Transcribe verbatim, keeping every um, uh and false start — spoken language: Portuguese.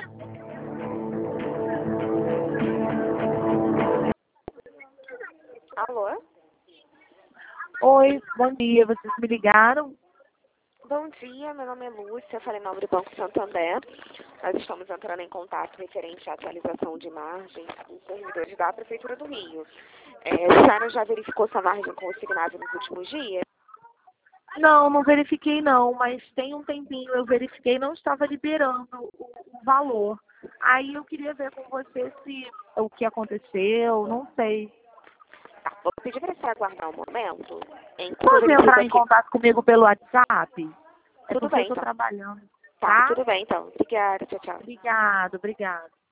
Alô? Oi, bom dia. Vocês me ligaram? Bom dia, meu nome é Lúcia, falei em nome do Banco Santander. Nós estamos entrando em contato referente à atualização de margem dos servidores da Prefeitura do Rio. É, a senhora já verificou sua margem consignada nos últimos dias? Não, não verifiquei não, mas tem um tempinho eu verifiquei, não estava liberando o, o valor. Aí eu queria ver com você se o que aconteceu, não sei. Tá, vou pedir para você aguardar um momento. Enquanto eu Pode verifico entrar em aqui. contato comigo pelo WhatsApp? É Tudo porque eu bem, estou então. trabalhando, Tá, tá? tudo bem, então. Obrigada, tchau, tchau. Obrigado, obrigado.